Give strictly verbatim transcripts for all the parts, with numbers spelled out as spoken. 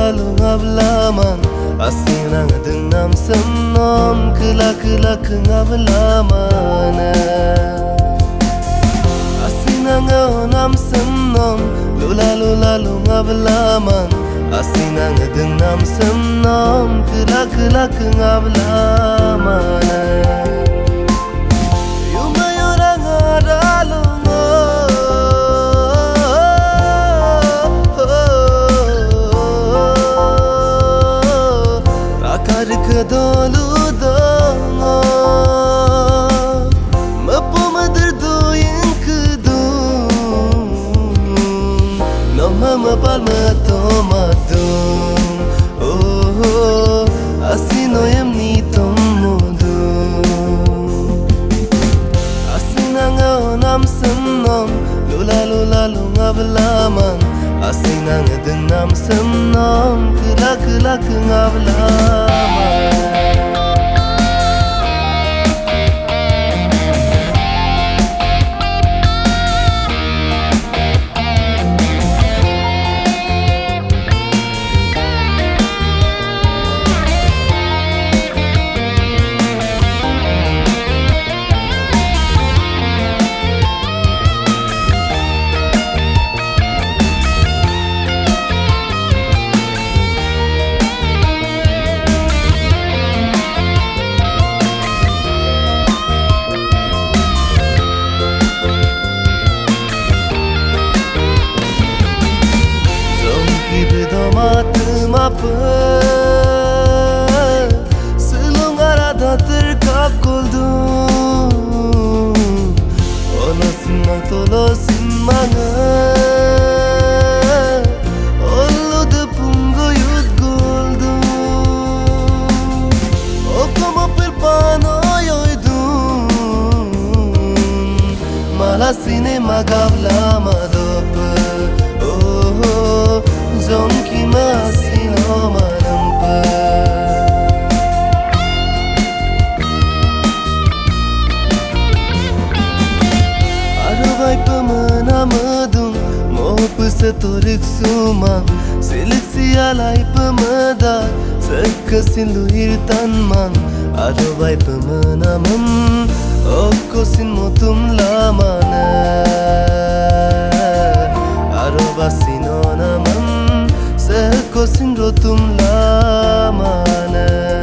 lalu ngablaman asinang denam semnom kela kela kengablamana asinang onam semnom lula lula lu ngablaman asinang denam semnom kela kela kengablamana Dolu danga mapumader doyeng kedung nama mapal matomadung oh asino yem ni tomodung asinanga onam semnom lula lula lungablaman asinang denam semnom kela kela kengablaman Mapa selung arada terkap goldung olosin mang tolosin manga olo de pungo yud goldung okamo perpano yoidun malasine magavla madopa oh zonki mas Arubai pemana medung mau pesetorik sumang silik sialai pemedak sekesin luhir tanman Arubai pemana mem okosin motum lamana Arubasin onamam sekosin rotum lamana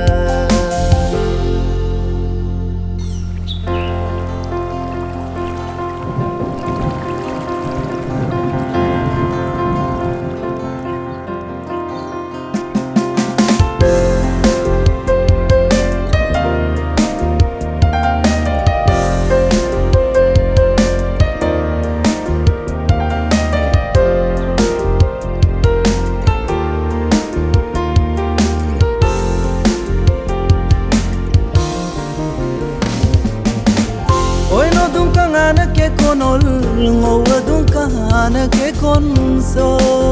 ke konol ngowa dung kahana ke konso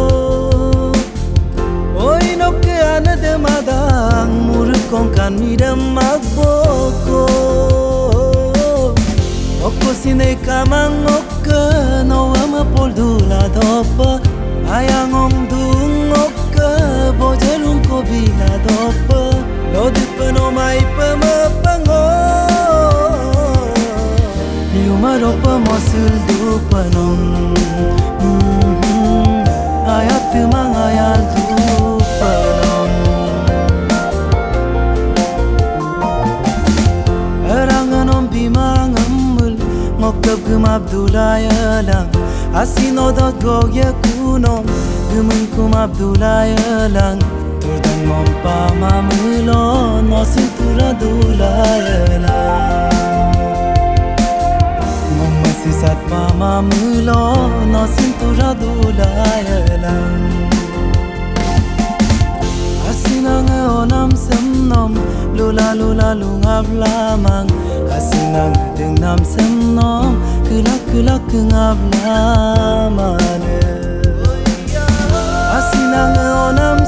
oi nok ke ana de madang mur kon kan midam magboko okko sine kamang okka no ama poldula dopa ayang om dung okka bojelung ko bila dopa lodipano mai pamapango Maropa mosul dupanom ayat mang ayal dupanom eranganom bimang amul moktab gum abdulayalang asino dot goya kunom gumun kum abdulayalang turdan mompa mamulon mosin turadulayalang Sisat mama mulo no sintura dulayalang Asinang onam semnom lula lula lungablamang Asinang dengnam semnom kela kela kengablamane Asinang onam